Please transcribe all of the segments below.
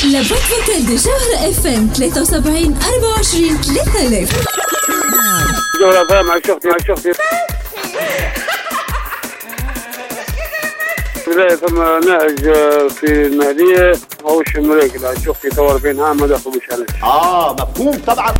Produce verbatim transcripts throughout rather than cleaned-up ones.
لابد فوكال دي جوهرة اف ام ثلاثة وسبعين أربعة وعشرين ثلاثة آلاف. جوهرة فهم مع شختي مع شختي لا ثم نهج في المهدية ماهوش مريكل شختي طور بينها ما دخلوش عليه. اه مفهوم طبعا.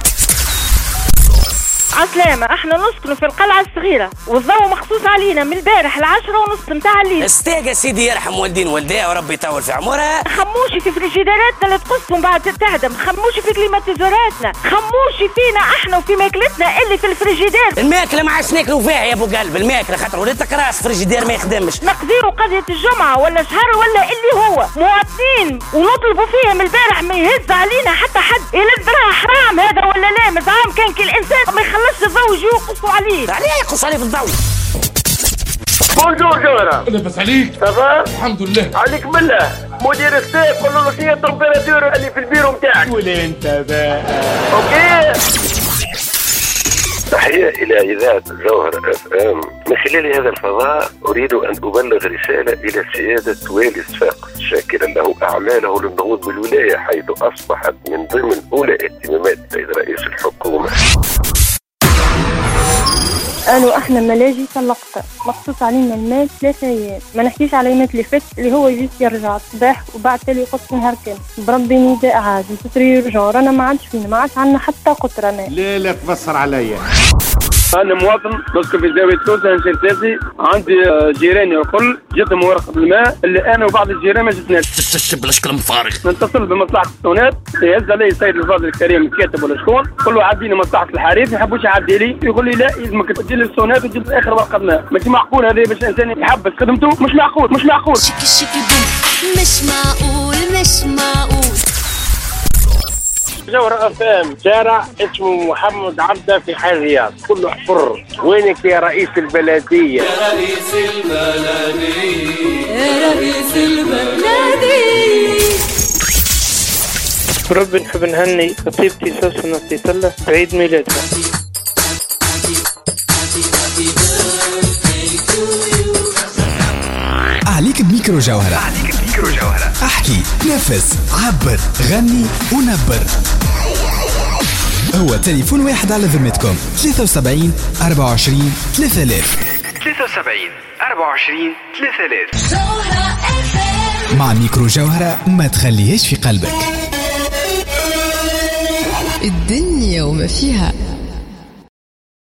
عسلامة، احنا نسكن في القلعة الصغيرة والضوء مخصوص علينا من البارح العشرة ونص متاع الليل. استاقة سيدي يرحم والدين والديها وربي يطول في عمرها. خموشي في فريجيداراتنا اللي تقصهم بعد تهدم، خموشي في كليماتيزوراتنا، خموشي فينا احنا وفي ماكلتنا اللي في الفريجيدار. الماكلة ما عادش ناكلوا فيها يا ابو قلب، الماكلة خاطر ولدتك راس فريجيدار ما يخدمش. نقدروا قضية الجمعة ولا شهر ولا اللي هو مواطنين ونطلبوا فيها من البارح ما يهز علينا حتى حد. يلد راه حرام هذا ولا لا؟ مزعم كان كل انسان ما يخلص الضوء يجي يقصوا عليه. عليه يقص عليه في الضوء. بونجور جوهرة. لاباس عليك؟ صافا؟ الحمد لله. عليك بالله. مدير السيف قول له شنو التمبيراتور اللي في البيرو نتاعك. قول انت بقى. اوكي. تحية إلى إذاعة جوهر اف ام. من خلال هذا الفضاء أريد أن أبلغ رسالة إلى سيادة والي صفاقس شاكرا له أعماله للنهوض بالولاية حيث أصبحت من ضمن أولى اهتمامات السيد رئيس الحكومة. قالوا احنا ملاجي طلقت مخصوص علينا المال ثلاثة ايام، ما نحكيش على يومات اللي فات اللي هو يجي يرجع الصباح وبعد تالي يقص نهار كامل. بربي نداء عادي تطري يرجعوا، رانا ما عادش فينا، ما عادش عندنا حتى قطره ماء. لا لا تفسر عليا. أنا مواطن نسكن في زاوية توسة نشير سياسي، عندي جيراني الكل جتهم ورقة الماء اللي أنا وبعض الجيران ما جتناش. بلاش كلام فارغ. نتصل بمصلحة السونات يهز علي السيد الفاضل الكريم الكاتب ولا شكون، قل له عديني مصلحة الحريف ما يحبوش يعدي لي، يقول لي لا يلزمك تجي للسونات وتجيب آخر ورقة ماء، ماشي معقول هذا باش إنسان يحبس خدمته، مش معقول مش معقول. شكي شكي بوم مش معقول مش معقول. جوهر افام شارع اسمه محمد عبده في حي الرياض كله حفر. وينك يا رئيس البلديه؟ يا رئيس البلديه يا رئيس البلديه. ربي نحب نهني خطيبتي سوسن التيسلة بعيد ميلادها. عليك بميكرو جوهرة. عليك بميكرو جوهرة. احكي، نفس، عبر، غني ونبر. هو تليفون واحد على ذمتكم ثلاثة وسبعين أربعة وعشرين ثلاثة آلاف. ثلاثة وسبعين أربعة وعشرين ثلاثة آلاف. مع ميكرو جوهرة ما تخليهاش في قلبك. الدنيا وما فيها.